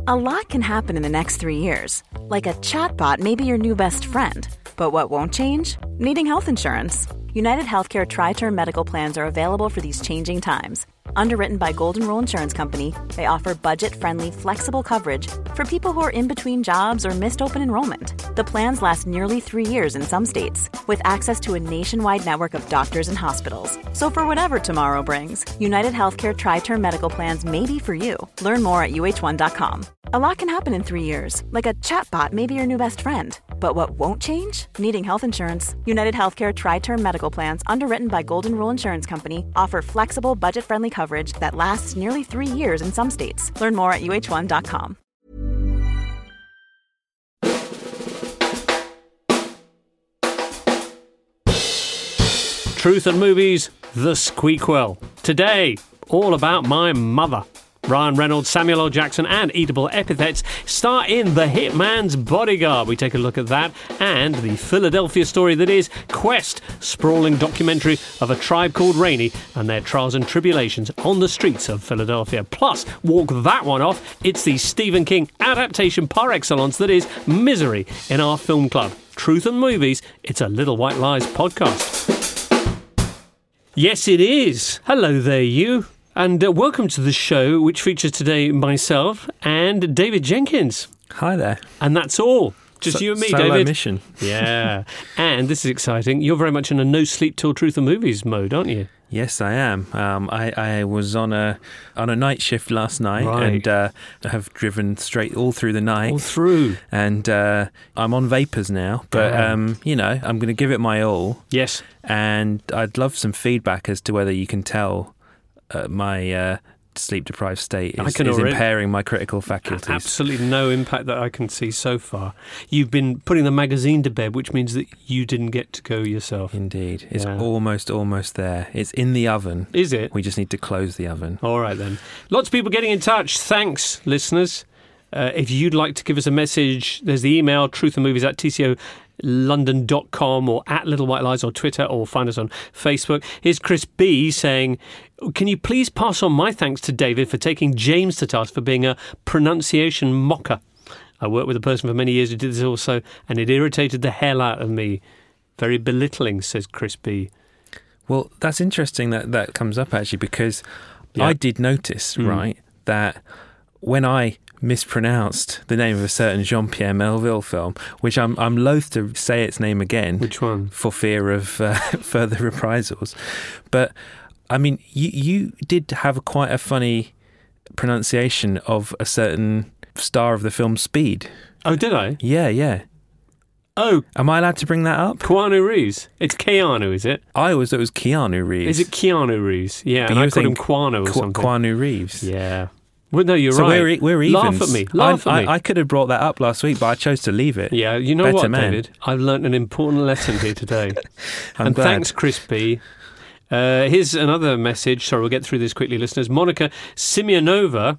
A lot can happen in the next 3 years. Like a chatbot may be your new best friend. But what won't change? Needing health insurance. United Healthcare Tri-Term Medical Plans are available for these changing times. Underwritten by Golden Rule Insurance Company, they offer budget-friendly, flexible coverage for people who are in between jobs or missed open enrollment. The plans last nearly 3 years in some states, with access to a nationwide network of doctors and hospitals. So for whatever tomorrow brings, United Healthcare Tri-Term Medical Plans may be for you. Learn more at uh1.com. A lot can happen in 3 years, like a chatbot may be your new best friend. But what won't change? Needing health insurance. United Healthcare Tri-Term Medical Plans, underwritten by Golden Rule Insurance Company, offer flexible, budget-friendly coverage that lasts nearly 3 years in some states. Learn more at uh1.com. Truth and Movies, The Squeakwell. Today, all about my mother. Ryan Reynolds, Samuel L. Jackson and Eatable Epithets star in The Hitman's Bodyguard. We take a look at that and the Philadelphia story that is Quest, sprawling documentary of a tribe called Rainey and their trials and tribulations on the streets of Philadelphia. Plus, walk that one off, it's the Stephen King adaptation par excellence that is Misery in our film club. Truth and Movies, it's a Little White Lies podcast. Yes, it is. Hello there, you. And welcome to the show, which features today myself and David Jenkins. Hi there. And that's all. Just you and me, solo David. Mission. Yeah. And this is exciting. You're very much in a no sleep till Truth and Movies mode, aren't you? Yes, I am. I was on a night shift last night, right. and have driven straight all through the night. All through. And I'm on vapors now, but I'm going to give it my all. Yes. And I'd love some feedback as to whether you can tell my sleep-deprived state is impairing my critical faculties. Absolutely no impact that I can see so far. You've been putting the magazine to bed, which means that you didn't get to go yourself. Indeed. It's almost there. It's in the oven. Is it? We just need to close the oven. All right, then. Lots of people getting in touch. Thanks, listeners. If you'd like to give us a message, there's the email, truthandmovies@tcolondon.com or at Little White Lies or Twitter, or find us on Facebook. Here's Chris B saying, can you please pass on my thanks to David for taking James to task for being a pronunciation mocker? I worked with a person for many years who did this also, and it irritated the hell out of me. Very belittling, says Chris B. Well, that's interesting that comes up, actually, because I did notice, right, that when I mispronounced the name of a certain Jean-Pierre Melville film, which I'm loath to say its name again. Which one? For fear of further reprisals. But, I mean, you did have quite a funny pronunciation of a certain star of the film Speed. Oh, did I? Yeah. Oh. Am I allowed to bring that up? Keanu Reeves. It's Keanu, is it? I always thought it was Keanu Reeves. Is it Keanu Reeves? Yeah, but and I called him Quano or something. Quanu Reeves. Yeah. Well, no, you're so right. We're evens. Laugh at me. I could have brought that up last week, but I chose to leave it. Yeah, you know what, David? I've learnt an important lesson here today. I'm glad. Thanks, Chris B. Here's another message. Sorry, we'll get through this quickly, listeners. Monica Simeonova,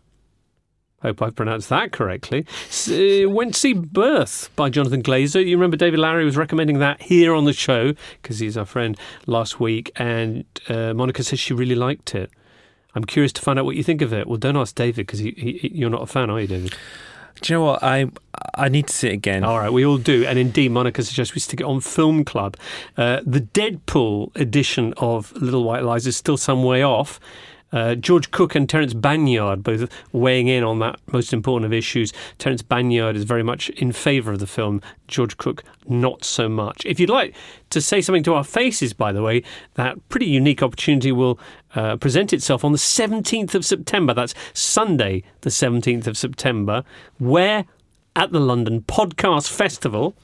hope I've pronounced that correctly, went to see Birth by Jonathan Glazer. You remember David Lowery was recommending that here on the show, because he's our friend, last week, and Monica says she really liked it. I'm curious to find out what you think of it. Well, don't ask David, because you're not a fan, are you, David? Do you know what? I need to see it again. All right, we all do. And indeed, Monica suggests we stick it on Film Club. The Deadpool edition of Little White Lies is still some way off. George Cook and Terence Banyard both weighing in on that most important of issues. Terence Banyard is very much in favour of the film. George Cook, not so much. If you'd like to say something to our faces, by the way, that pretty unique opportunity will present itself on the 17th of September. That's Sunday, the 17th of September, where at the London Podcast Festival.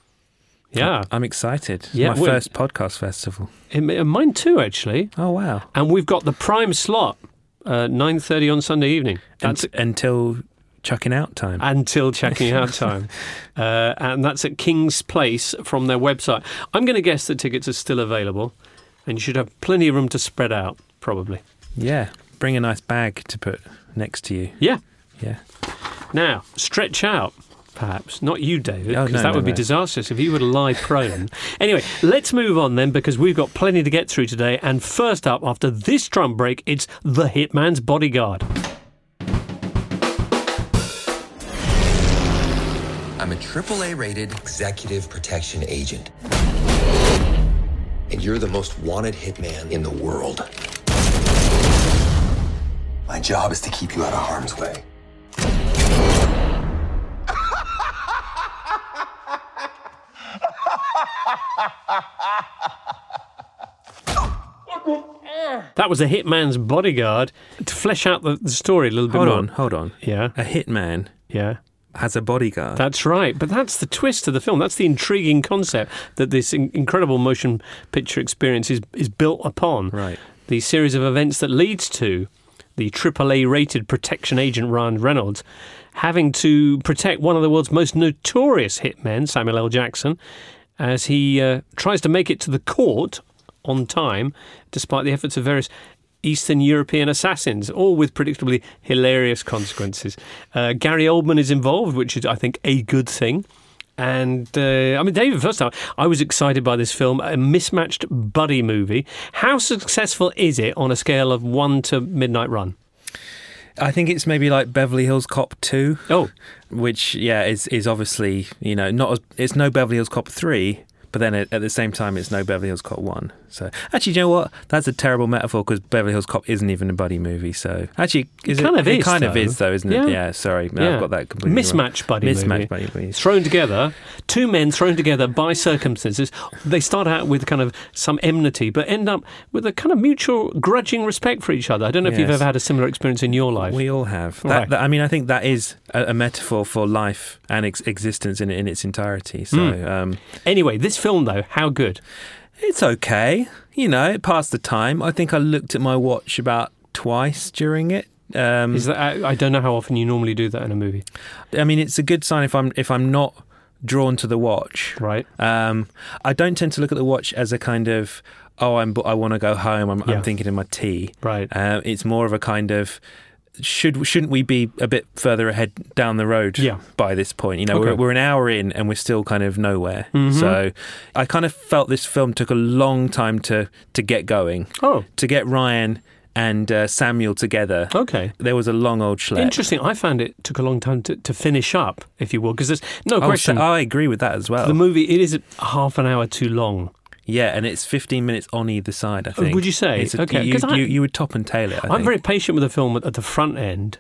Yeah. I'm excited. Yeah, my first podcast festival. Mine too, actually. Oh, wow. And we've got the prime slot, 9:30 on Sunday evening. That's until checking out time. Until checking out time. And that's at King's Place from their website. I'm going to guess that tickets are still available, and you should have plenty of room to spread out, probably. Yeah. Bring a nice bag to put next to you. Yeah. Yeah. Now, stretch out. Perhaps. Not you, David, because that would be disastrous if you were to lie prone. Anyway, let's move on then, because we've got plenty to get through today. And first up, after this drum break, it's The Hitman's Bodyguard. I'm a AAA rated executive protection agent. And you're the most wanted hitman in the world. My job is to keep you out of harm's way. That was A Hitman's Bodyguard. To flesh out the story a little bit more. Hold on. Yeah. A hitman Yeah. has a bodyguard. That's right. But that's the twist of the film. That's the intriguing concept that this incredible motion picture experience is built upon. Right. The series of events that leads to the AAA-rated protection agent Ryan Reynolds having to protect one of the world's most notorious hitmen, Samuel L. Jackson, as he tries to make it to the court on time, despite the efforts of various Eastern European assassins, all with predictably hilarious consequences. Gary Oldman is involved, which is, I think, a good thing. And, David, first time, I was excited by this film, a mismatched buddy movie. How successful is it on a scale of 1 to Midnight Run? I think it's maybe like Beverly Hills Cop 2. Oh. Which, is obviously, it's no Beverly Hills Cop 3, but then at the same time, it's no Beverly Hills Cop 1. So, actually, you know what? That's a terrible metaphor because Beverly Hills Cop isn't even a buddy movie. So, actually, it kind of is, though, isn't it? Yeah, sorry. I've got that completely Mismatched wrong. buddy movie. Buddy movie. Thrown together, two men thrown together by circumstances. They start out with kind of some enmity, but end up with a kind of mutual grudging respect for each other. I don't know if you've ever had a similar experience in your life. We all have. Right. I think that is a metaphor for life and existence in its entirety. So, Anyway, this film, though, how good? It's okay. It passed the time. I think I looked at my watch about twice during it. Is that, I don't know how often you normally do that in a movie. I mean, it's a good sign if I'm not drawn to the watch. Right. I don't tend to look at the watch as a kind of, I want to go home. I'm thinking of my tea. Right. It's more of a kind of, shouldn't we be a bit further ahead down the road by this point? Okay. We're an hour in and we're still kind of nowhere. Mm-hmm. So I kind of felt this film took a long time to get going. Oh. To get Ryan and Samuel together. Okay. There was a long old schlep. Interesting. I found it took a long time to finish up, if you will, because there's no question. So I agree with that as well. The movie, it is half an hour too long. Yeah, and it's 15 minutes on either side, I think. Would you say? Okay. You would top and tail it, I'm very patient with the film at the front end.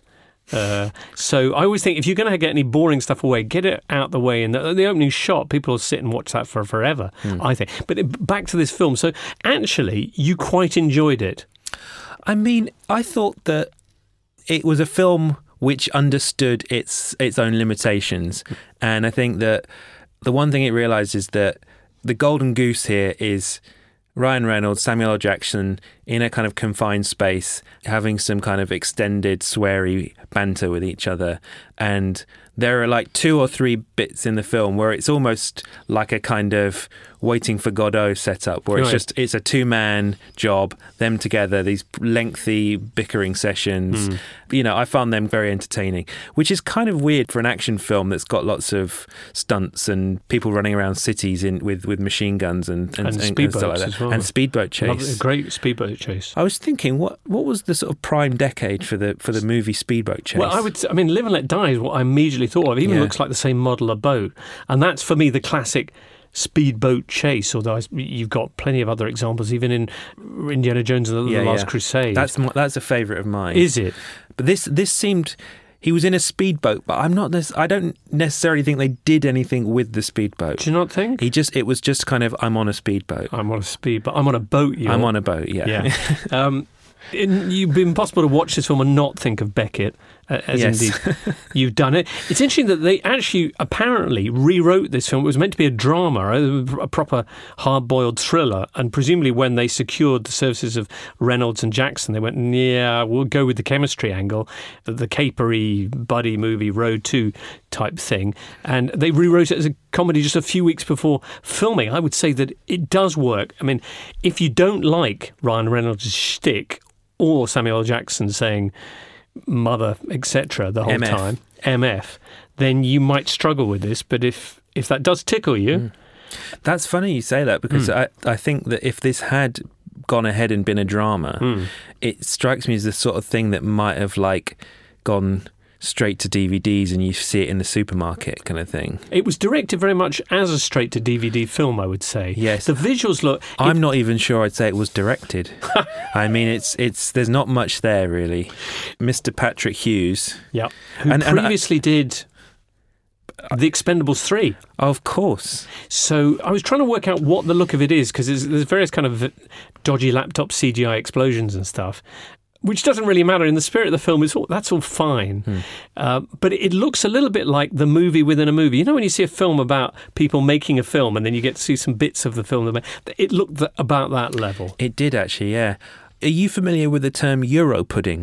So I always think if you're going to get any boring stuff away, get it out the way. And the opening shot, people will sit and watch that for forever, I think. But back to this film. So actually, you quite enjoyed it. I mean, I thought that it was a film which understood its own limitations. And I think that the one thing it realised is that the golden goose here is Ryan Reynolds, Samuel L. Jackson in a kind of confined space, having some kind of extended sweary banter with each other. And there are like 2 or 3 bits in the film where it's almost like a kind of Waiting for Godot setup, where it's a 2-man job, them together, these lengthy bickering sessions. I found them very entertaining, which is kind of weird for an action film that's got lots of stunts and people running around cities with machine guns and speedboats stuff like that. as well. And speedboat chase. Lovely, a great speedboat chase. I was thinking, what was the sort of prime decade for the movie Speedboat Chase? Well, Live and Let Die is what I immediately thought of. It even looks like the same model of boat. And that's, for me, the classic speedboat chase, although you've got plenty of other examples, even in Indiana Jones and the Last Crusade. That's a favourite of mine. Is it? But this seemed... He was in a speedboat, but I don't necessarily think they did anything with the speedboat. Do you not think? It was just kind of, I'm on a speedboat. I'm on a speedboat. I'm on a boat, I'm on a boat, yeah. You've been possible to watch this film and not think of Beckett, as indeed you've done it. It's interesting that they actually apparently rewrote this film. It was meant to be a drama, a proper hard-boiled thriller, and presumably when they secured the services of Reynolds and Jackson, they went, we'll go with the chemistry angle, the capery buddy movie Road 2 type thing, and they rewrote it as a comedy just a few weeks before filming. I would say that it does work. I mean, if you don't like Ryan Reynolds' shtick or Samuel L. Jackson saying mother, etc. the whole time, MF, then you might struggle with this. But if that does tickle you... That's funny you say that, because I think that if this had gone ahead and been a drama, it strikes me as the sort of thing that might have gone straight to DVDs and you see it in the supermarket kind of thing. It was directed very much as a straight-to-DVD film, I would say. Yes. The visuals look... I'm not even sure I'd say it was directed. I mean, it's there's not much there, really. Mr. Patrick Hughes. Yeah. Who previously did The Expendables 3. Of course. So I was trying to work out what the look of it is, because there's various kind of dodgy laptop CGI explosions and stuff, which doesn't really matter. In the spirit of the film, that's all fine. But it looks a little bit like the movie within a movie. You know when you see a film about people making a film and then you get to see some bits of the film? It looked about that level. It did, actually, yeah. Are you familiar with the term Euro pudding?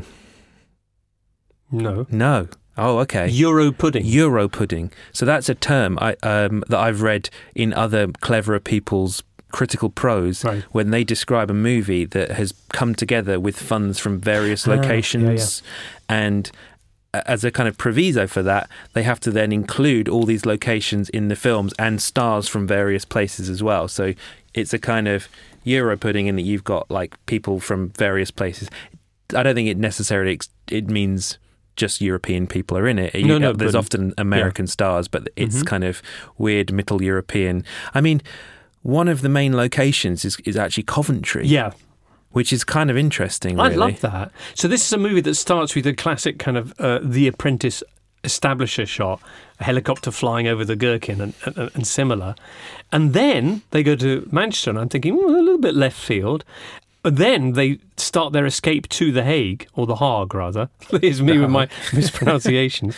No. No. Oh, okay. Euro pudding. Euro pudding. So that's a term that I've read in other cleverer people's critical prose, right, when they describe a movie that has come together with funds from various locations, and as a kind of proviso for that, they have to then include all these locations in the films and stars from various places as well. So it's a kind of Euro pudding in that you've got like people from various places. I don't think it necessarily it means just European people are in it. No, there's often American stars, but it's kind of weird Middle European. I mean, one of the main locations is actually Coventry. Yeah. Which is kind of interesting, really. I love that. So this is a movie that starts with a classic kind of The Apprentice establisher shot, a helicopter flying over the Gherkin and similar. And then they go to Manchester, and I'm thinking, a little bit left field. But then they start their escape to The Hague, or The Hague, rather. Here's me with my mispronunciations.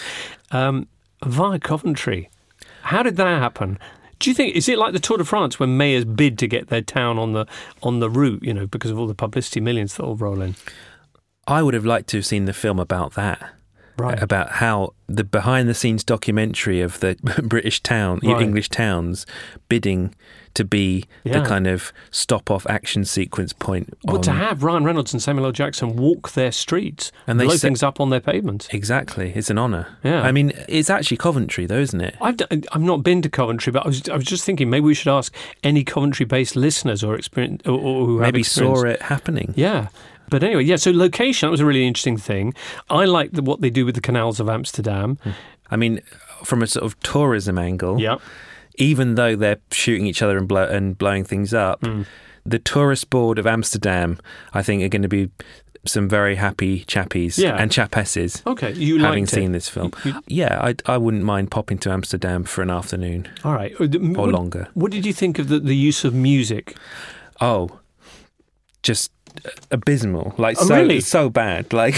Via Coventry. How did that happen? Do you think, is it like the Tour de France when mayors bid to get their town on the route, because of all the publicity millions that all roll in? I would have liked to have seen the film about that. Right. About how the behind-the-scenes documentary of the British town, English towns, bidding to be the kind of stop-off action sequence point. Well, to have Ryan Reynolds and Samuel L. Jackson walk their streets and blow things up on their pavements. Exactly. It's an honour. Yeah. I mean, it's actually Coventry, though, isn't it? I've not been to Coventry, but I was just thinking maybe we should ask any Coventry-based listeners or who maybe have experience. saw it happening. Yeah. But anyway, so location, that was a really interesting thing. I like what they do with the canals of Amsterdam. I mean, from a sort of tourism angle, yeah, even though they're shooting each other and blowing things up, the tourist board of Amsterdam, I think, are going to be some very happy chappies and chapesses. Okay, you having liked seen it. this film. I wouldn't mind popping to Amsterdam for an afternoon. All right. Or longer. What did you think of the use of music? Oh, just abysmal. Like, really? So bad. Like,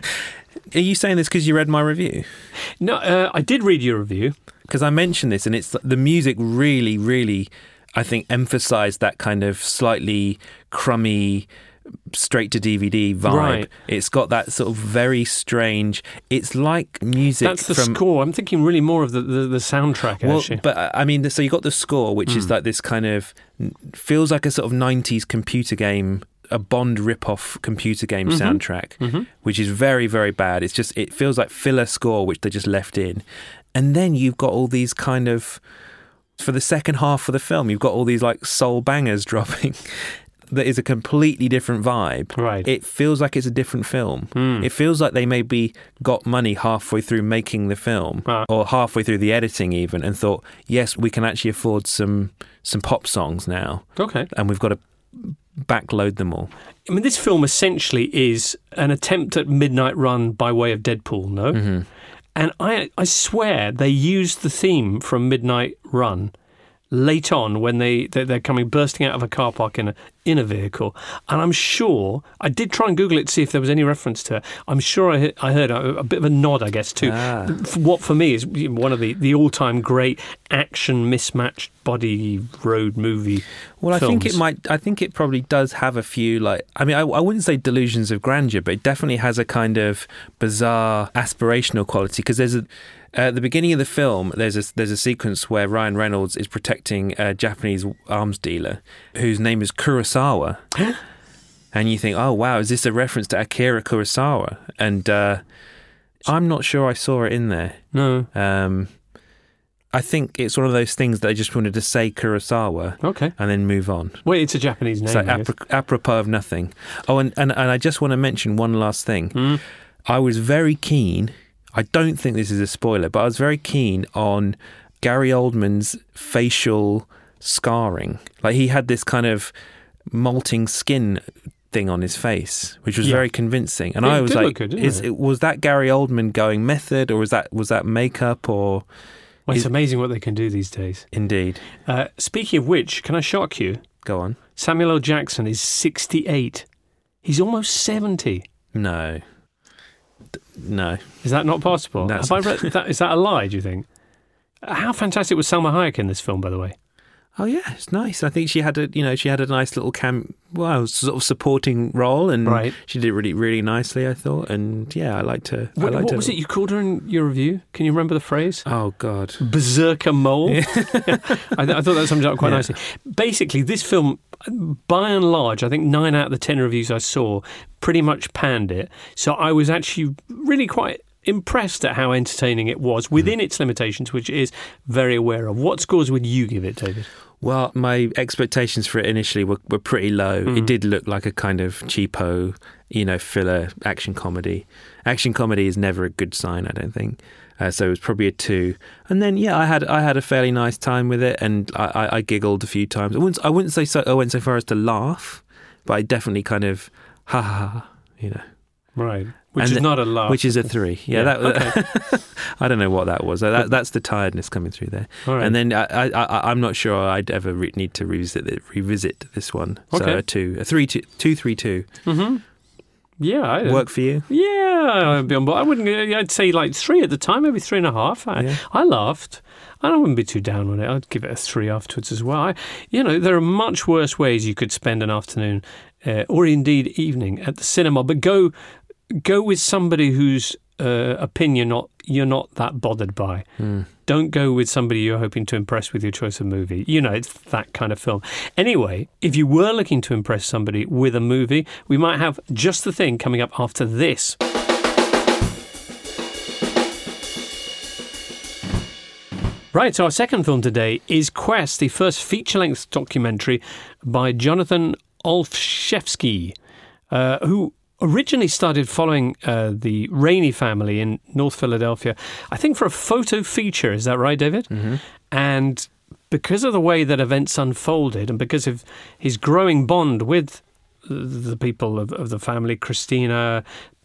are you saying this because you read my review? No, I did read your review. Because I mentioned this, and it's the music really, really, I think, emphasised that kind of slightly crummy, straight to DVD vibe. Right. It's got that sort of very strange. It's like music. That's the score. I'm thinking really more of the soundtrack. Well, actually. But I mean, so you got the score, which is like this kind of feels like a sort of 90s computer game. A Bond rip-off computer game soundtrack, which is very, very bad. It feels like filler score, which they just left in. And then you've got all these kind of, for the second half of the film, you've got all these like soul bangers dropping. That is a completely different vibe. Right. It feels like it's a different film. It feels like they maybe got money halfway through making the film, or halfway through the editing even, and thought, yes, we can actually afford some pop songs now. Okay. And we've got to backload them all. I mean, this film essentially is an attempt at Midnight Run by way of Deadpool, no? And I swear they used the theme from Midnight Run late on when they're coming bursting out of a car park in a vehicle. And I'm sure, I did try and Google it to see if there was any reference to it. I'm sure I heard a bit of a nod, I guess, to what for me is one of the all-time great action mismatched body road movie films. I think it probably does have a few, like, I mean, I wouldn't say delusions of grandeur, but it definitely has a kind of bizarre aspirational quality, because there's at the beginning of the film, there's a sequence where Ryan Reynolds is protecting a Japanese arms dealer whose name is Kurosawa. And you think, oh, wow, is this a reference to Akira Kurosawa? And I'm not sure I saw it in there. No. I think it's one of those things that I just wanted to say Kurosawa and then move on. Well, it's a Japanese name. It's like apropos of nothing. Oh, and I just want to mention one last thing. I was very keen I don't think this is a spoiler, but I was very keen on Gary Oldman's facial scarring. Like, he had this kind of molting skin thing on his face, which was very convincing. And I was like, was that Gary Oldman going method, or was that makeup, or... Well, it's amazing what they can do these days. Indeed. Speaking of which, can I shock you? Go on. Samuel L. Jackson is 68. He's almost 70. No. Is that not possible? Have I read that? Is that a lie, do you think? How fantastic was Salma Hayek in this film, by the way? Oh yeah, it's nice. I think she had a nice little sort of supporting role, and she did really, really nicely, I thought. And yeah, I liked her. What was it you called her in your review? Can you remember the phrase? Oh God, berserker mole. Yeah. I thought that summed it up quite nicely. Basically, this film, by and large, I think 9 out of the 10 reviews I saw pretty much panned it. So I was actually really quite impressed at how entertaining it was within its limitations, which is very aware of. What scores would you give it, David? Well, my expectations for it initially were pretty low. It did look like a kind of cheapo, filler action comedy. Action comedy is never a good sign, I don't think. So it was probably a 2. And then, I had a fairly nice time with it, and I giggled a few times. I wouldn't say so. I went so far as to laugh, but I definitely kind of Right. Which is not a laugh. Which is a 3. Yeah. Okay. I don't know what that was. That's the tiredness coming through there. Right. And then I'm not sure I'd ever need to revisit this one. So okay. A 2. A 3, 2, 3, 2. Mm-hmm. Yeah. Work for you? Yeah. I'd be on board. I wouldn't. I'd say like 3 at the time, maybe 3.5. I laughed. I wouldn't be too down on it. I'd give it a 3 afterwards as well. There are much worse ways you could spend an afternoon or indeed evening at the cinema, but go with somebody whose opinion you're not that bothered by. Don't go with somebody you're hoping to impress with your choice of movie. It's that kind of film. Anyway, if you were looking to impress somebody with a movie, we might have just the thing coming up after this. Right, so our second film today is Quest, the first feature-length documentary by Jonathan Olszewski, who originally started following the Rainey family in North Philadelphia, I think for a photo feature. Is that right, David? Mm-hmm. And because of the way that events unfolded and because of his growing bond with the people of the family, Christina,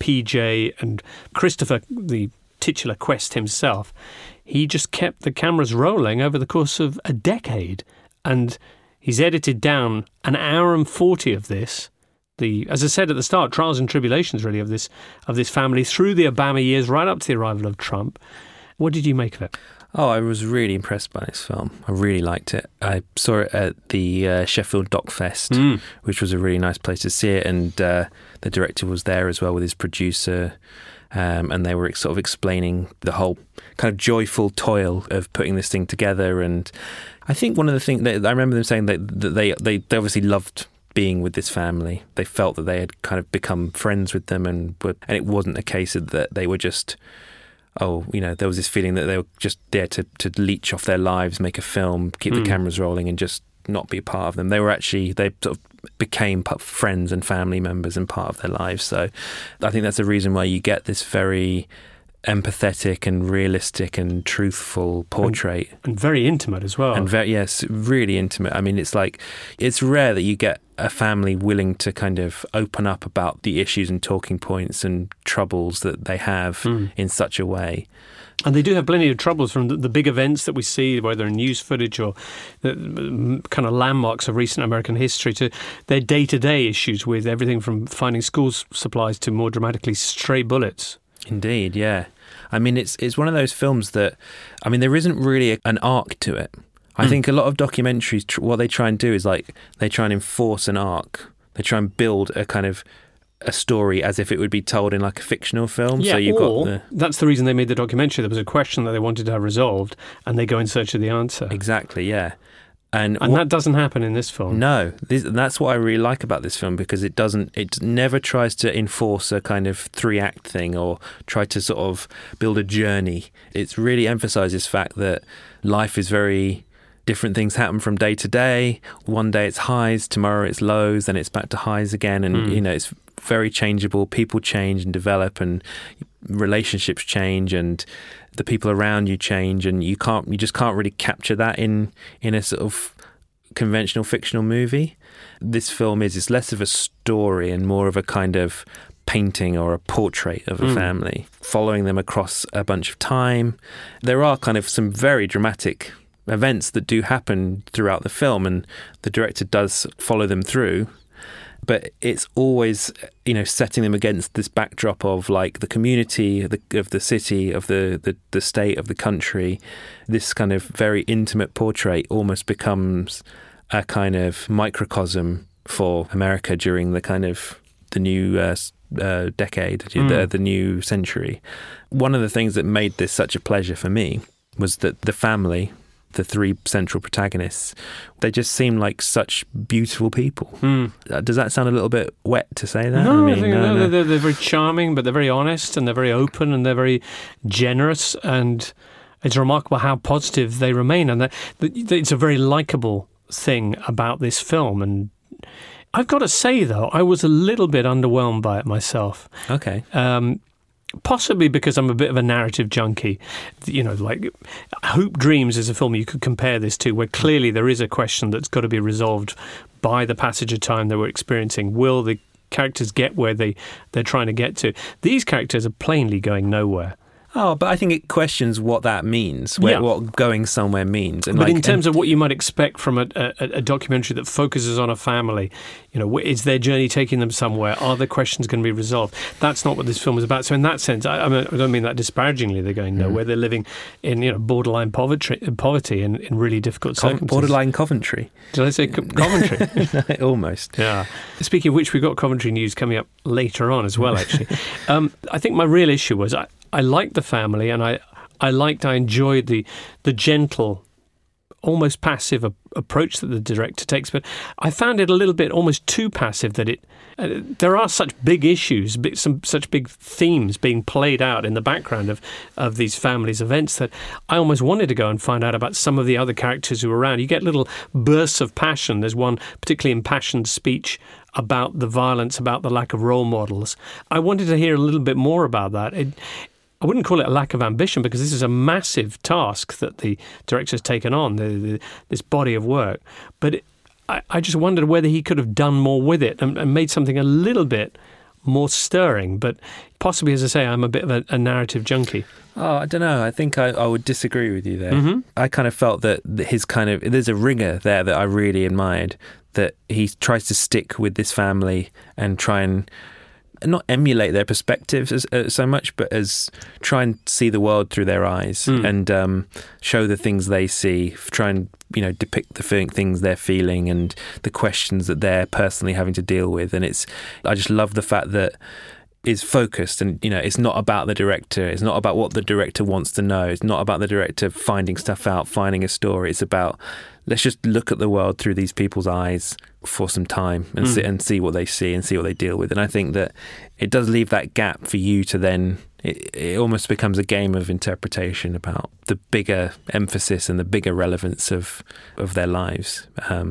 PJ and Christopher, the titular Quest himself, he just kept the cameras rolling over the course of a decade. And he's edited down an hour and 40 of this. As I said at the start, trials and tribulations really of this family through the Obama years, right up to the arrival of Trump. What did you make of it? Oh, I was really impressed by this film. I really liked it. I saw it at the Sheffield Doc Fest, which was a really nice place to see it, and the director was there as well with his producer, and they were sort of explaining the whole kind of joyful toil of putting this thing together. And I think one of the things that I remember them saying that they obviously loved being with this family. They felt that they had kind of become friends with them, and it wasn't a case of that they were just, there was this feeling that they were just there to leech off their lives, make a film, keep the cameras rolling, and just not be part of them. They sort of became friends and family members and part of their lives. So I think that's the reason why you get this very empathetic and realistic and truthful portrait. And very intimate as well. And really intimate. I mean, it's rare that you get a family willing to kind of open up about the issues and talking points and troubles that they have in such a way. And they do have plenty of troubles from the big events that we see, whether in news footage or the kind of landmarks of recent American history, to their day-to-day issues with everything from finding school supplies to more dramatically stray bullets. Indeed, yeah. I mean, it's one of those films that, I mean, there isn't really an arc to it. I think a lot of documentaries, what they try and do is they try and enforce an arc. They try and build a kind of a story as if it would be told in like a fictional film. Yeah, so you've got that's the reason they made the documentary. There was a question that they wanted to have resolved, and they go in search of the answer. Exactly, yeah. And that doesn't happen in this film. No, that's what I really like about this film, because it never tries to enforce a kind of 3-act thing or try to sort of build a journey. It really emphasises the fact that life is very different. Things happen from day to day. One day it's highs, tomorrow it's lows, then it's back to highs again, and it's very changeable. People change and develop, and relationships change, and the people around you change, and you just can't really capture that in a sort of conventional fictional movie. This film it's less of a story and more of a kind of painting or a portrait of a family, following them across a bunch of time. There are kind of some very dramatic events that do happen throughout the film, and the director does follow them through. But it's always, setting them against this backdrop of like the community, of the city, of the state, of the country. This kind of very intimate portrait almost becomes a kind of microcosm for America during the kind of the new decade, the new century. One of the things that made this such a pleasure for me was that the family, the three central protagonists, they just seem like such beautiful people. Does that sound a little bit wet to say that? No, I think they're very charming, but they're very honest, and they're very open, and they're very generous, and it's remarkable how positive they remain, and that it's a very likeable thing about this film. And I've got to say, though, I was a little bit underwhelmed by it myself. Okay. Possibly because I'm a bit of a narrative junkie. Like Hoop Dreams is a film you could compare this to, where clearly there is a question that's got to be resolved by the passage of time that we're experiencing. Will the characters get where they're trying to get to? These characters are plainly going nowhere. Oh, but I think it questions what that means, what going somewhere means. And but in terms of what you might expect from a documentary that focuses on a family, is their journey taking them somewhere? Are the questions going to be resolved? That's not what this film is about. So in that sense, I don't mean that disparagingly. They're going nowhere. They're living in borderline poverty and in really difficult circumstances. Borderline Coventry. Did I say Coventry? Almost. Yeah. Speaking of which, we've got Coventry news coming up later on as well, actually. I think my real issue was I liked the family, and I enjoyed the gentle, almost passive approach that the director takes, but I found it a little bit almost too passive. That there are such big issues, such big themes being played out in the background of these families' events, that I almost wanted to go and find out about some of the other characters who are around. You get little bursts of passion. There's one particularly impassioned speech about the violence, about the lack of role models. I wanted to hear a little bit more about that. I wouldn't call it a lack of ambition, because this is a massive task that the director's taken on, this body of work. But I just wondered whether he could have done more with it and made something a little bit more stirring. But possibly, as I say, I'm a bit of a narrative junkie. Oh, I don't know. I think I would disagree with you there. Mm-hmm. I kind of felt that there's a rigour there that I really admired, that he tries to stick with this family and try and not emulate their perspectives so much, but as try and see the world through their eyes and show the things they see, try and depict the things they're feeling and the questions that they're personally having to deal with. And I just love the fact that it's focused, and it's not about the director, it's not about what the director wants to know, it's not about the director finding stuff out, finding a story. It's about, let's just look at the world through these people's eyes for some time and sit and see what they see and see what they deal with. And I think that it does leave that gap for you to then, it almost becomes a game of interpretation about the bigger emphasis and the bigger relevance of their lives.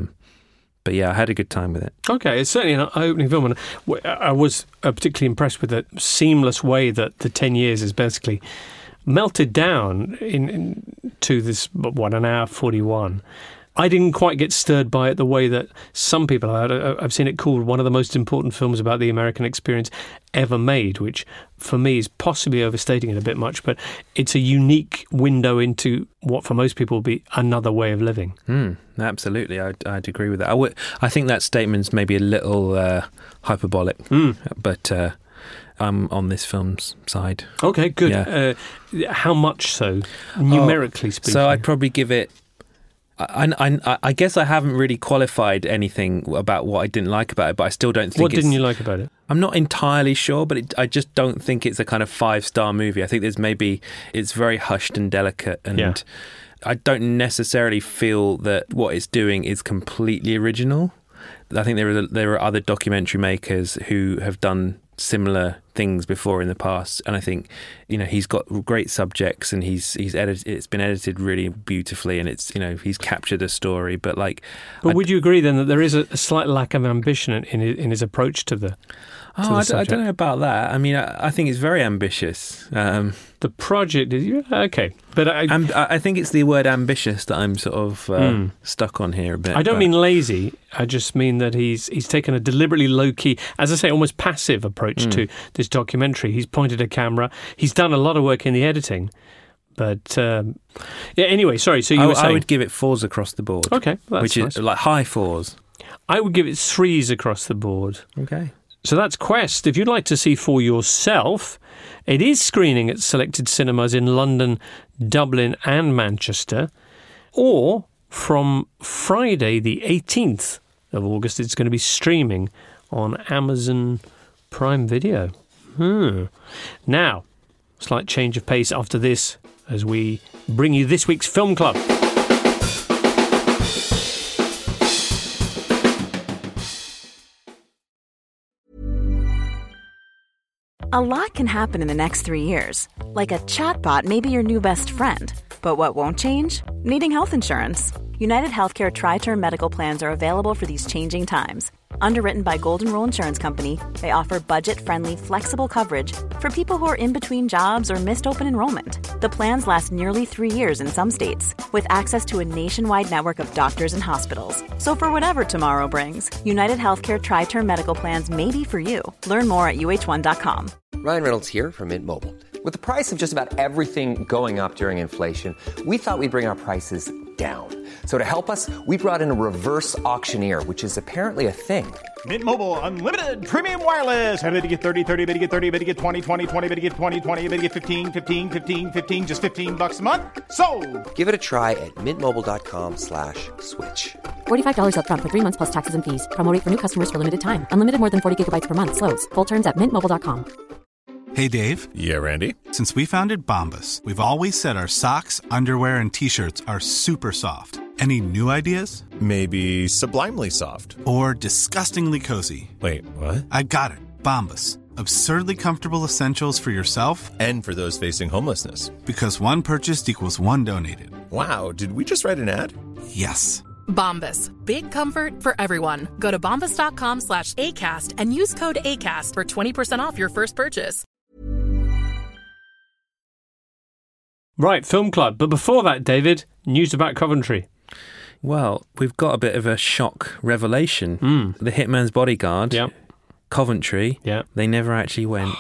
But yeah, I had a good time with it. Okay, it's certainly an eye-opening film, and I was particularly impressed with the seamless way that the 10 years is basically melted down into this 1 hour 41. I didn't quite get stirred by it the way that some people have. I've seen it called one of the most important films about the American experience ever made, which for me is possibly overstating it a bit much, but it's a unique window into what for most people will be another way of living. Absolutely, I'd agree with that. I think that statement's maybe a little hyperbolic, but I'm on this film's side. Okay, good. Yeah. How much so, numerically speaking? So I'd probably give it... I guess I haven't really qualified anything about what I didn't like about it, but I still don't think What didn't you like about it? I'm not entirely sure, but I just don't think it's a kind of 5-star movie. I think it's very hushed and delicate, and I don't necessarily feel that what it's doing is completely original. I think there are other documentary makers who have done similar things before in the past, and I think he's got great subjects, and he's edited. It's been edited really beautifully, and it's he's captured a story. But would you agree then that there is a slight lack of ambition in his approach to the? I don't know about that. I mean, I think it's very ambitious. The project is okay, but I think it's the word ambitious that I'm sort of stuck on here a bit. I don't mean lazy. I just mean that he's taken a deliberately low-key, as I say, almost passive approach to this documentary. He's pointed a camera. He's done a lot of work in the editing. But anyway, sorry. So you were saying I would give it 4s across the board. Okay, that's which nice. is like high 4s. I would give it 3s across the board. Okay. So that's Quest. If you'd like to see for yourself, it is screening at selected cinemas in London, Dublin and Manchester. Or from Friday the 18th of August, it's going to be streaming on Amazon Prime Video. Now, slight change of pace after this as we bring you this week's Film Club. A lot can happen in the next 3 years. Like a chatbot may be your new best friend. But what won't change? Needing health insurance. United Healthcare Tri-Term Medical Plans are available for these changing times. Underwritten by Golden Rule Insurance Company, they offer budget-friendly, flexible coverage for people who are in between jobs or missed open enrollment. The plans last nearly 3 years in some states, with access to a nationwide network of doctors and hospitals. So for whatever tomorrow brings, United Healthcare Tri-Term Medical Plans may be for you. Learn more at uh1.com. Ryan Reynolds here from Mint Mobile. With the price of just about everything going up during inflation, we thought we'd bring our prices down. So to help us, we brought in a reverse auctioneer, which is apparently a thing. Mint Mobile Unlimited Premium Wireless. How to get 30, 30, bit to get 30, bit to get 20, 20, 20, bit to get 20, 20, bit to get 15, 15, 15, 15, just $15 a month? Sold! Give it a try at mintmobile.com/switch. $45 up front for 3 months plus taxes and fees. Promo rate for new customers for limited time. Unlimited more than 40 gigabytes per month. Slows full terms at mintmobile.com. Hey, Dave. Yeah, Randy? Since we founded Bombas, we've always said our socks, underwear, and T-shirts are super soft. Any new ideas? Maybe sublimely soft. Or disgustingly cozy. Wait, what? I got it. Bombas. Absurdly comfortable essentials for yourself and for those facing homelessness. Because one purchased equals one donated. Wow, did we just write an ad? Yes. Bombas. Big comfort for everyone. Go to bombas.com/ACAST and use code ACAST for 20% off your first purchase. Right, Film Club. But before that, David, news about Coventry. Well, we've got a bit of a shock revelation. The Hitman's Bodyguard, Coventry, they never actually went.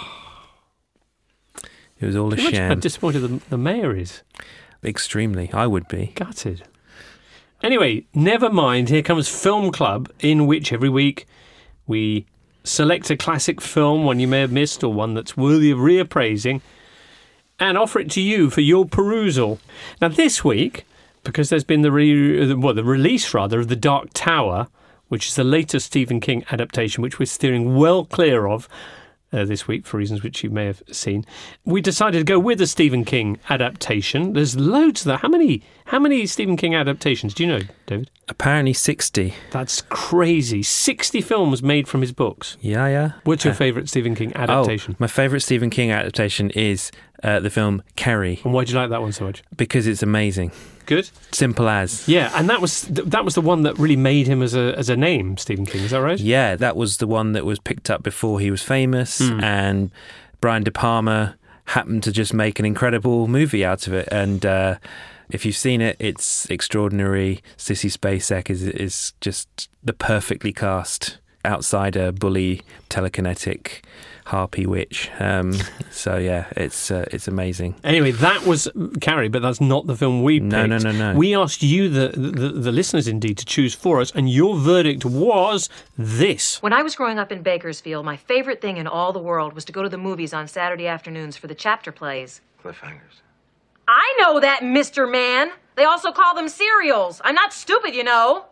It was all a sham. Imagine how disappointed the mayor is. Extremely. I would be. Gutted. Anyway, never mind. Here comes Film Club, in which every week we select a classic film, one you may have missed or one that's worthy of reappraising, and offer it to you for your perusal. Now, this week, because there's been the release of The Dark Tower, which is the latest Stephen King adaptation, which we're steering well clear of this week for reasons which you may have seen, we decided to go with the Stephen King adaptation. There's loads of that. How many Stephen King adaptations do you know, David? Apparently 60. That's crazy. 60 films made from his books. Yeah. What's your favourite Stephen King adaptation? My favourite Stephen King adaptation is the film Carrie. And why do you like that one so much? Because it's amazing. Good. Simple as. Yeah, and that was the one that really made him as a name, Stephen King. Is that right? Yeah, that was the one that was picked up before he was famous, and Brian De Palma happened to just make an incredible movie out of it. And if you've seen it, it's extraordinary. Sissy Spacek is just the perfectly cast outsider, bully, telekinetic harpy witch. So yeah, it's amazing. Anyway, that was Carrie, but that's not the film we picked. No. We asked you, the listeners indeed, to choose for us, and your verdict was this. When I was growing up in Bakersfield, my favorite thing in all the world was to go to the movies on Saturday afternoons for the chapter plays. Cliffhangers. I know that, Mr. Man. They also call them serials. I'm not stupid, you know.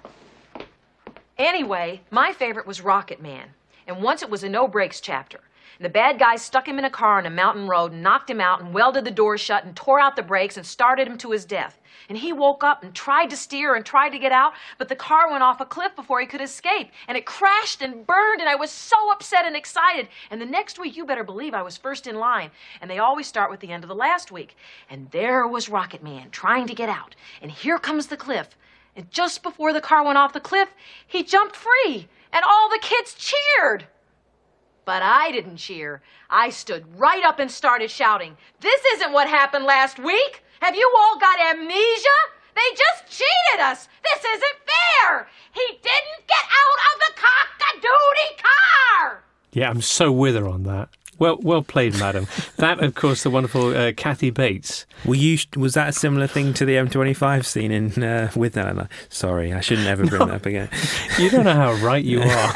Anyway, my favorite was Rocket Man. And once it was a no-breaks chapter. And the bad guy stuck him in a car on a mountain road and knocked him out and welded the door shut and tore out the brakes and started him to his death. And he woke up and tried to steer and tried to get out, but the car went off a cliff before he could escape. And it crashed and burned, and I was so upset and excited. And the next week, you better believe I was first in line. And they always start with the end of the last week. And there was Rocket Man trying to get out. And here comes the cliff. And just before the car went off the cliff, he jumped free. And all the kids cheered. But I didn't cheer. I stood right up and started shouting, "This isn't what happened last week! Have you all got amnesia? They just cheated us! This isn't fair! He didn't get out of the cock-a-doodie car!" Yeah, I'm so with her on that. Well played, madam. That, of course, the wonderful Kathy Bates. Was that a similar thing to the M25 scene in With That? Sorry, I shouldn't ever bring that up again. You don't know how right you are.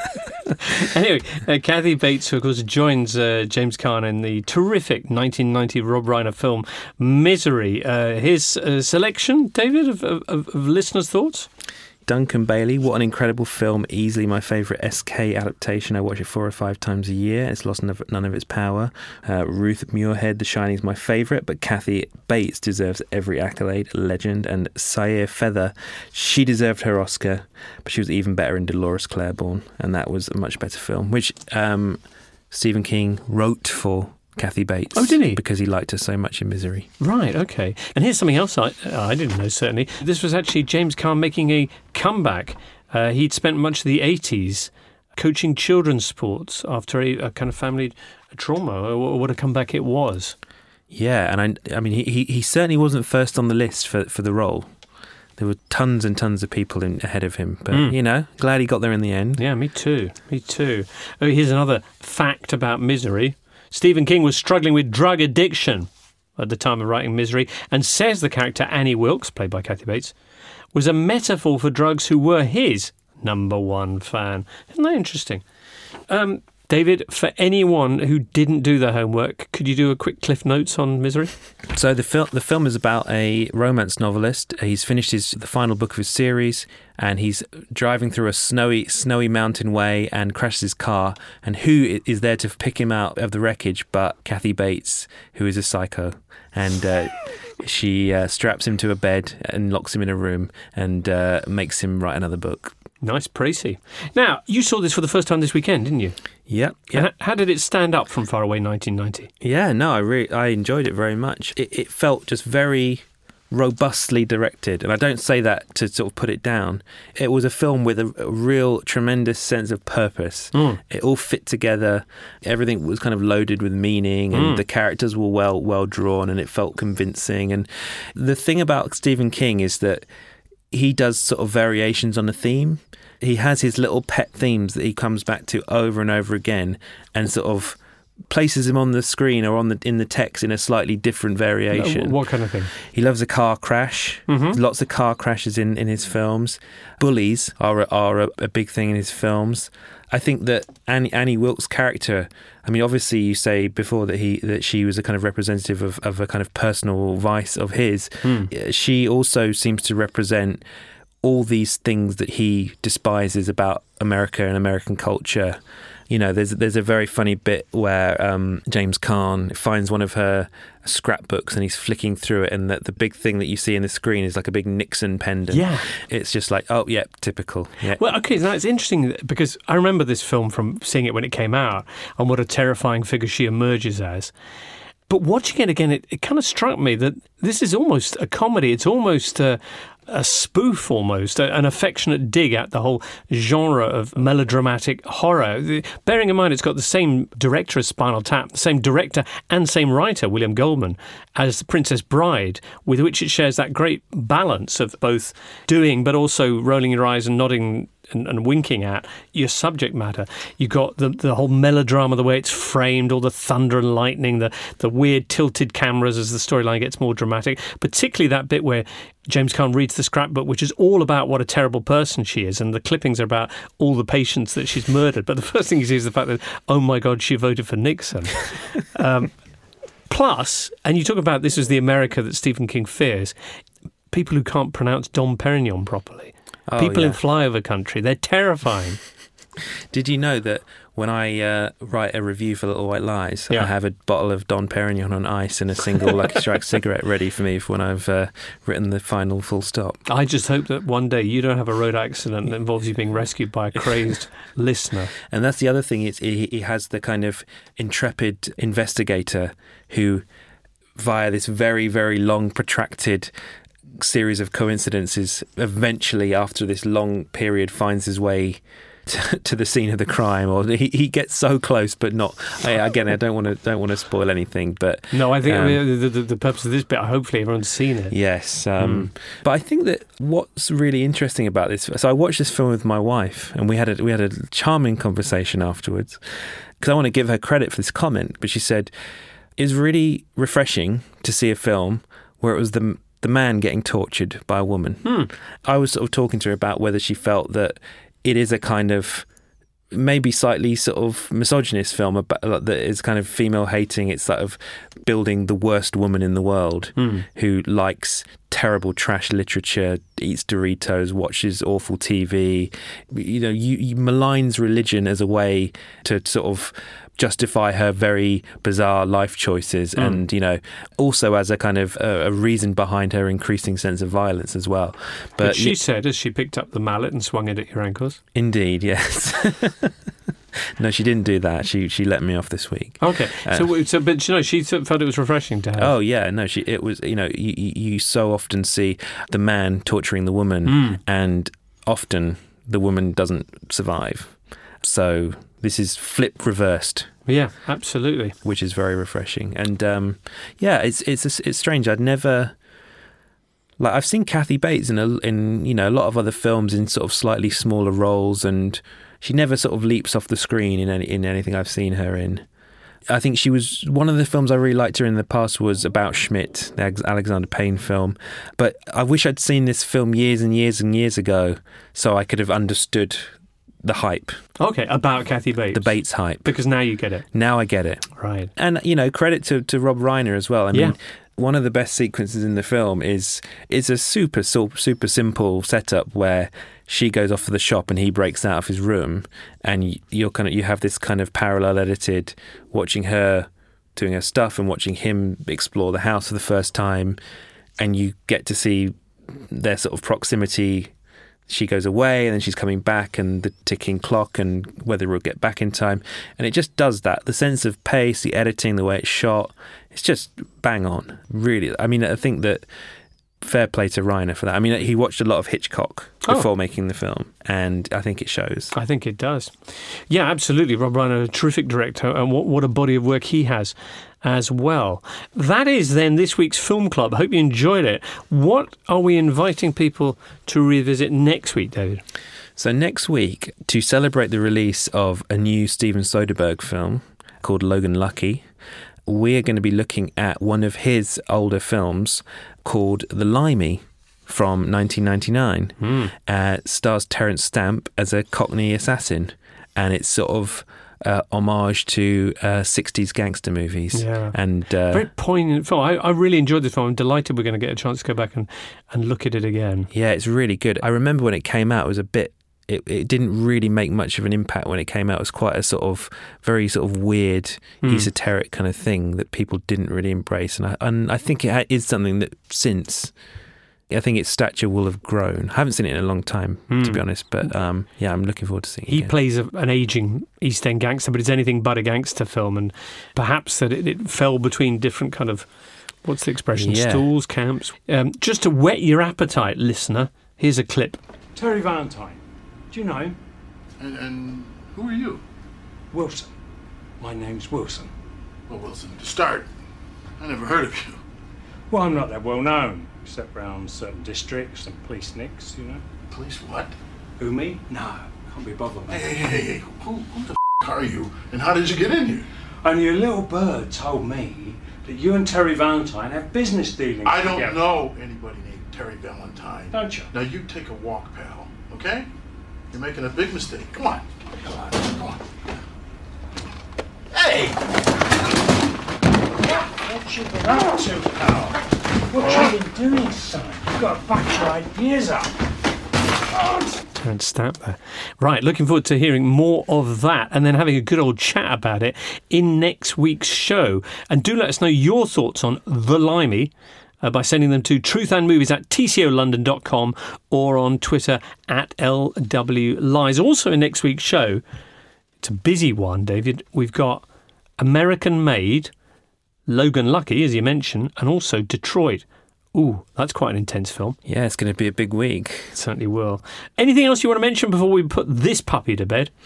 Anyway, Kathy Bates, who of course joins James Caan in the terrific 1990 Rob Reiner film Misery. His selection, David, of listeners' thoughts? Duncan Bailey, what an incredible film. Easily my favourite SK adaptation. I watch it 4 or 5 times a year. It's lost none of its power. Ruth Muirhead, The Shining, is my favourite, but Kathy Bates deserves every accolade. Legend. And Sayer Feather, she deserved her Oscar, but she was even better in Dolores Claiborne, and that was a much better film, which Stephen King wrote for Kathy Bates. Oh, did he? Because he liked her so much in Misery. Right, okay. And here's something else I didn't know, certainly. This was actually James Caan making a comeback. He'd spent much of the 80s coaching children's sports after a kind of family trauma, or what a comeback it was. Yeah, and I mean, he certainly wasn't first on the list for the role. There were tons and tons of people ahead of him, but, glad he got there in the end. Yeah, me too. Oh, here's another fact about Misery. Stephen King was struggling with drug addiction at the time of writing Misery, and says the character Annie Wilkes, played by Kathy Bates, was a metaphor for drugs who were his number one fan. Isn't that interesting? David, for anyone who didn't do their homework, could you do a quick Cliff Notes on Misery? So the film is about a romance novelist. He's finished the final book of his series, and he's driving through a snowy mountain way and crashes his car. And who is there to pick him out of the wreckage but Kathy Bates, who is a psycho. And she straps him to a bed and locks him in a room and makes him write another book. Nice, Précy. Now, you saw this for the first time this weekend, didn't you? Yep. How did it stand up from Faraway 1990? Yeah, no, I enjoyed it very much. It felt just very robustly directed, and I don't say that to sort of put it down. It was a film with a real tremendous sense of purpose. It all fit together. Everything was kind of loaded with meaning, and the characters were well drawn, and it felt convincing. And the thing about Stephen King is that he does sort of variations on a theme. He has his little pet themes that he comes back to over and over again, and sort of places him on the screen or in the text in a slightly different variation. What kind of thing? He loves a car crash. There's lots of car crashes in his films. Bullies are a big thing in his films. I think that Annie Wilkes' character, I mean, obviously you say before that she was a kind of representative of a kind of personal vice of his. She also seems to represent all these things that he despises about America and American culture. You know, there's a very funny bit where James Caan finds one of her scrapbooks and he's flicking through it, and the big thing that you see in the screen is like a big Nixon pendant. Yeah. It's just like, oh, yeah, typical. Yeah. Well, okay, now it's interesting because I remember this film from seeing it when it came out and what a terrifying figure she emerges as. But watching it again, it kind of struck me that this is almost a comedy. It's almost a spoof, almost, an affectionate dig at the whole genre of melodramatic horror. Bearing in mind it's got the same director as Spinal Tap, the same director and same writer, William Goldman, as The Princess Bride, with which it shares that great balance of both doing but also rolling your eyes and nodding and winking at your subject matter. You've got the whole melodrama, the way it's framed, all the thunder and lightning, the weird tilted cameras as the storyline gets more dramatic, particularly that bit where James Caan reads the scrapbook, which is all about what a terrible person she is, and the clippings are about all the patients that she's murdered. But the first thing you see is the fact that, oh my God, she voted for Nixon. Plus, and you talk about this as the America that Stephen King fears, people who can't pronounce Dom Perignon properly. People in flyover country, they're terrifying. Did you know that when I write a review for Little White Lies, Yeah. I have a bottle of Dom Perignon on ice and a single Lucky Strike cigarette ready for me for when I've written the final full stop? I just hope that one day you don't have a road accident that involves you being rescued by a crazed listener. And that's the other thing. He has the kind of intrepid investigator who, via this very, very long, protracted series of coincidences, eventually, after this long period, finds his way to the scene of the crime, or he gets so close, but not. Again, I don't want to spoil anything, but No, I think the purpose of this bit, hopefully everyone's seen it. yes. But I think that what's really interesting about this. So I watched this film with my wife, and we had a charming conversation afterwards, because I want to give her credit for this comment, but she said it's really refreshing to see a film where it was the man getting tortured by a woman. I was sort of talking to her about whether she felt that it is a kind of maybe slightly sort of misogynist film about, that is kind of female hating. It's sort of building the worst woman in the world who likes terrible trash literature, eats Doritos, watches awful TV, you maligns religion as a way to sort of justify her very bizarre life choices, and also as a kind of a reason behind her increasing sense of violence as well. But she said as she picked up the mallet and swung it at your ankles. Indeed, yes. No, she didn't do that. She let me off this week. Okay, but she felt it was refreshing to have. Oh yeah, no, it was. You so often see the man torturing the woman, and often the woman doesn't survive. So this is reversed. Yeah, absolutely. Which is very refreshing, and it's strange. I'd never. I've seen Kathy Bates in a lot of other films in sort of slightly smaller roles, and she never sort of leaps off the screen in anything I've seen her in. I think she was one of the films I really liked her in the past was About Schmidt, the Alexander Payne film. But I wish I'd seen this film years and years and years ago, so I could have understood the hype. Okay, about Kathy Bates. The Bates hype. Because now you get it. Now I get it. Right. And, credit to Rob Reiner as well. I mean, one of the best sequences in the film is a super simple setup where she goes off to the shop and he breaks out of his room, and you have this kind of parallel edited, watching her doing her stuff and watching him explore the house for the first time, and you get to see their sort of proximity. She goes away and then she's coming back, and the ticking clock and whether we'll get back in time. And it just does that. The sense of pace, the editing, the way it's shot, it's just bang on, really. I mean, I think that fair play to Reiner for that. I mean, he watched a lot of Hitchcock before making the film, and I think it shows. I think it does. Yeah, absolutely. Rob Reiner, a terrific director, and what a body of work he has as well. That is then this week's Film Club. I hope you enjoyed it. What are we inviting people to revisit next week, David? So next week, to celebrate the release of a new Steven Soderbergh film called Logan Lucky, we are going to be looking at one of his older films called The Limey from 1999. Stars Terence Stamp as a Cockney assassin, and it's sort of homage to 60s gangster movies. Yeah. And very poignant film. I really enjoyed this film. I'm delighted we're going to get a chance to go back and look at it again. Yeah, it's really good. I remember when it came out, it was a bit... It didn't really make much of an impact when it came out. It was quite a sort of very sort of weird, esoteric kind of thing that people didn't really embrace. And I think it is something that since, I think its stature will have grown. I haven't seen it in a long time, to be honest. But I'm looking forward to seeing it again. He plays an ageing East End gangster, but it's anything but a gangster film. And perhaps that it fell between different kind of, what's the expression, stools, camps. Just to whet your appetite, listener, here's a clip. Terry Valentine. Do you know him? And who are you? Wilson. My name's Wilson. Well, Wilson, to start, I never heard of you. Well, I'm not that well known, except around certain districts and police nicks, you know. Police what? Who, me? No, can't be bothered, mate. Hey, who the f*** are you, and how did you get in here? Only a little bird told me that you and Terry Valentine have business dealings I don't together. know anybody named Terry Valentine. Don't you? Now, you take a walk, pal, okay? You're making a big mistake. Come on. Come on. Hey! What you been up to, pal? What you been doing, son? You've got to back your ideas up. And stamp there. Right, looking forward to hearing more of that and then having a good old chat about it in next week's show. And do let us know your thoughts on The Limey by sending them to truthandmovies@tcolondon.com or on Twitter @LWLies. Also in next week's show, it's a busy one, David. We've got American Made, Logan Lucky, as you mentioned, and also Detroit. Ooh, that's quite an intense film. Yeah, it's going to be a big week. It certainly will. Anything else you want to mention before we put this puppy to bed?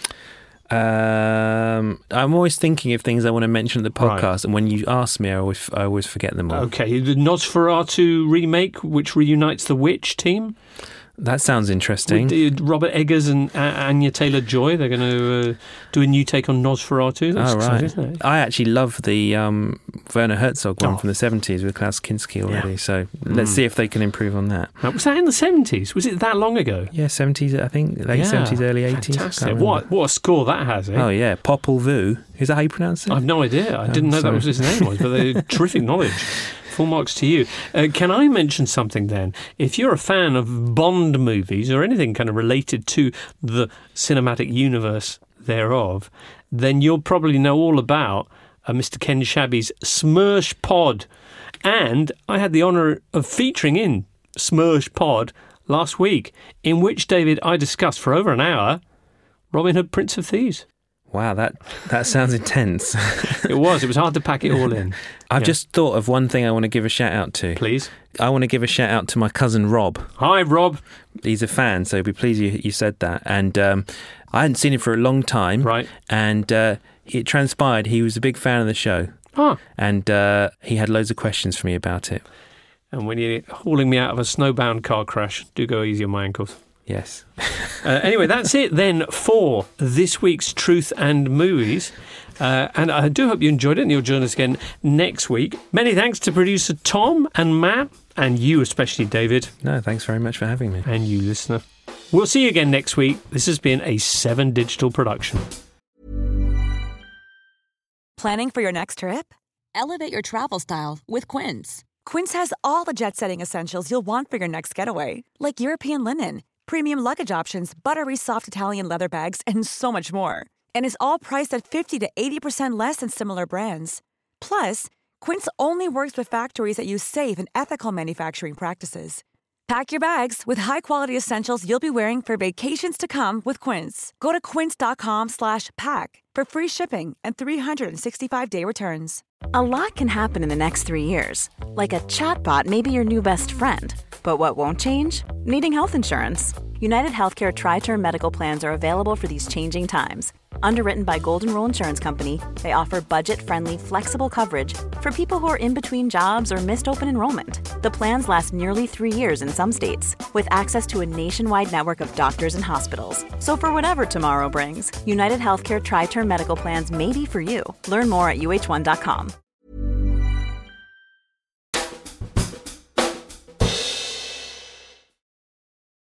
I'm always thinking of things I want to mention at the podcast, and when you ask me, I always forget them all. Okay, the Nosferatu remake, which reunites the Witch team. That sounds interesting. With Robert Eggers and Anya Taylor-Joy, they're going to do a new take on Nosferatu. That's exciting, isn't it? I actually love the Werner Herzog one from the 70s with Klaus Kinski already, so let's see if they can improve on that. Was that in the 70s? Was it that long ago? Yeah, 70s, I think, late 70s, early 80s. Fantastic. What a score that has, eh? Oh, yeah, Popol Vuh. Is that how you pronounce it? I've no idea. I didn't know that was his name, but they're terrific knowledge. Full marks to you. Can I mention something then? If you're a fan of Bond movies or anything kind of related to the cinematic universe thereof, then you'll probably know all about Mr. Ken Shabby's Smersh Pod. And I had the honour of featuring in Smersh Pod last week, in which, David, I discussed for over an hour Robin Hood, Prince of Thieves. Wow, that sounds intense. It was hard to pack it all in. I've just thought of one thing I want to give a shout out to. Please. I want to give a shout out to my cousin Rob. Hi, Rob. He's a fan, so be pleased you said that. And I hadn't seen him for a long time. Right. And it transpired he was a big fan of the show. Huh. And he had loads of questions for me about it. And when you're hauling me out of a snowbound car crash, do go easy on my ankles. Yes. Anyway, that's it then for this week's Truth and Movies. And I do hope you enjoyed it and you'll join us again next week. Many thanks to producer Tom and Matt, and you especially, David. No, thanks very much for having me. And you, listener. We'll see you again next week. This has been a 7 Digital production. Planning for your next trip? Elevate your travel style with Quince. Quince has all the jet-setting essentials you'll want for your next getaway, like European linen, premium luggage options, buttery soft Italian leather bags, and so much more. And is all priced at 50 to 80% less than similar brands. Plus, Quince only works with factories that use safe and ethical manufacturing practices. Pack your bags with high-quality essentials you'll be wearing for vacations to come with Quince. Go to quince.com/pack for free shipping and 365-day returns. A lot can happen in the next 3 years. Like a chatbot may be your new best friend. But what won't change? Needing health insurance. United Healthcare Tri-Term Medical Plans are available for these changing times. Underwritten by Golden Rule Insurance Company, they offer budget-friendly, flexible coverage for people who are in between jobs or missed open enrollment. The plans last nearly 3 years in some states, with access to a nationwide network of doctors and hospitals. So for whatever tomorrow brings, United Healthcare Tri-Term Medical Plans may be for you. Learn more at uh1.com.